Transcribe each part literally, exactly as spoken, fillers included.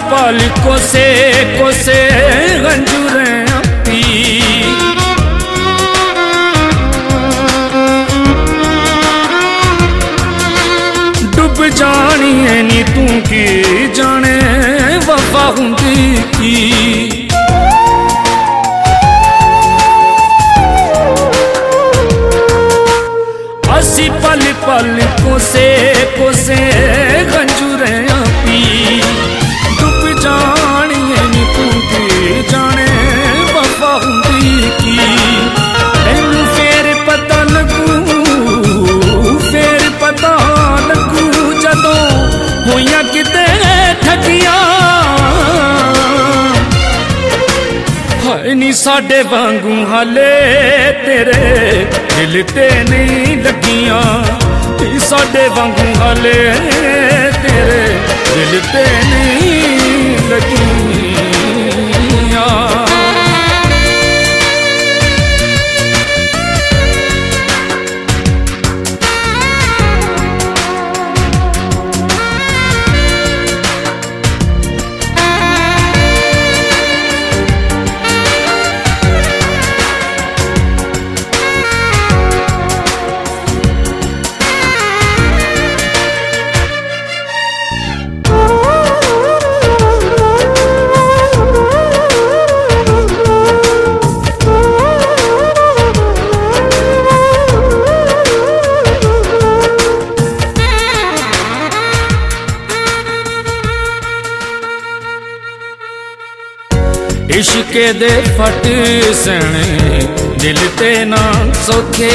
पल कोसे कोसे गंजूरें पी डुब जानी है नी तू की जाने वफा हुंदी की असी पल पल कोसे कोसे गंजूरें पी डुब जानी है नी तू की जाने वफा हुंदी की तैनू फेर पता लगू फेर पता लगू जदों होइयां किते ठगियां हाय नी साडे वांगू हाले तेरे दिल ते नहीं लगियां साडे वांगू हाले तेरे दिल ते नहीं लगियां। इश्के दे फट सने दिल ते ना सौखे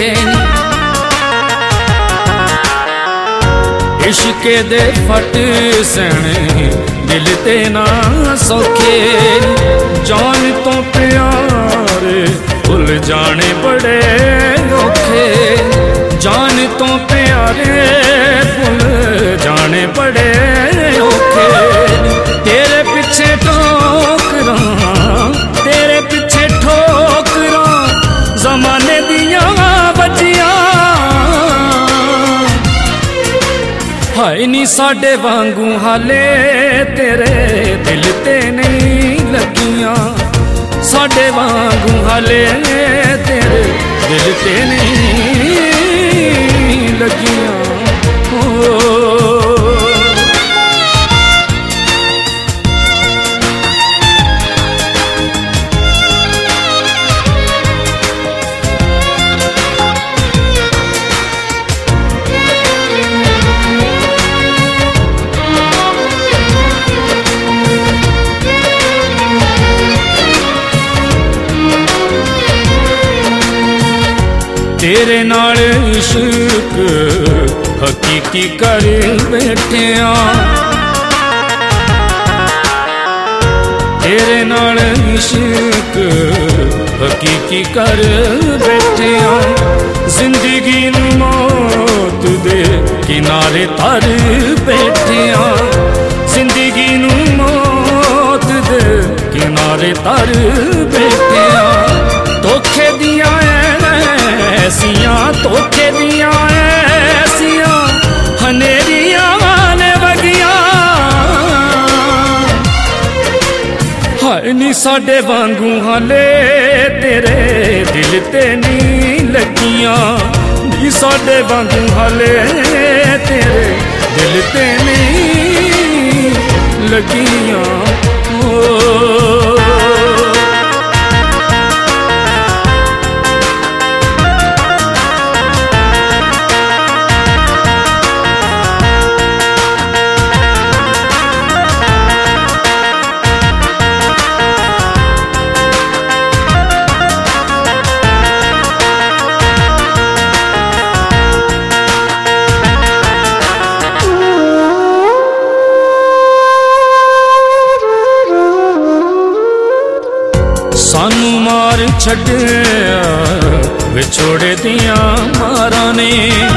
इश्के दे फट सने दिल ते ना सौखे जान तो प्यारे भुल जाने बड़े औखे जान तो प्यारे भुल जाने बड़े औखे तेरे पीछे ठोकरां तेरे पीछे ठोकरां जमाने दियां बजियां हाय नी साडे वांगू हाले तेरे दिल ते नहीं लगियां साडे वांगू हाले तेरे दिल ते नहीं लगियां। ओ तेरे नाल इश्क हकीकी कर बैठिया तेरे नाल इश्क हकीकी कर बैठिया जिंदगी नू मौत दे किनारे तर बैठिया जिंदगी नू मौत दे किनारे तर बैठिया धोखे दिया ऐसियां धोखे दिया ऐसियां हनेरियां ने वगियां हाय नी साडे वांगू हाले तेरे दिल ते नहीं लगियां नी साडे वांगू हाले तेरे दिल ते नहीं लगियां। ओ सानू मार छड्या विछोड़े दियां मारा ने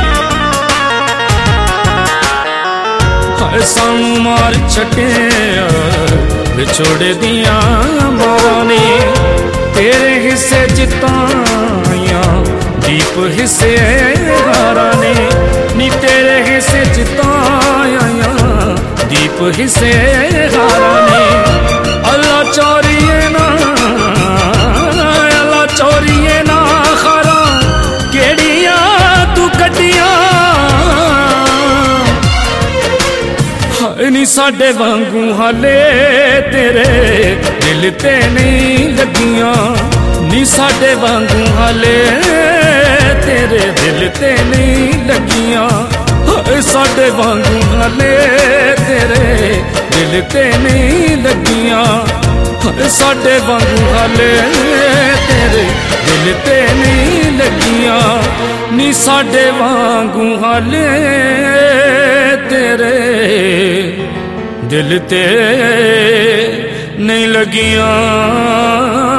हाय सानू मार छड्या विछोड़े दियां मारा ने तेरे हिस्से जिताया दीप हिस्से हारा ने नी तेरे हिस्से जिताया दीप रूप हिस्से हारा ने अल्लाह चोरिए ना अल्लाह चोरिए ना खारा केड़िया तू कटिया नी साडे वांगू हाले तेरे दिल ते नहीं लगियां नी साडे वांगू हाले तेरे दिल ते नहीं लगियां साडे वांगू हाले तेरे दिल ते नहीं लगियां साडे वांगू हाले तेरे दिल ते नहीं लगियां नी साडे वांगू हाले तेरे दिल ते नहीं लगियां।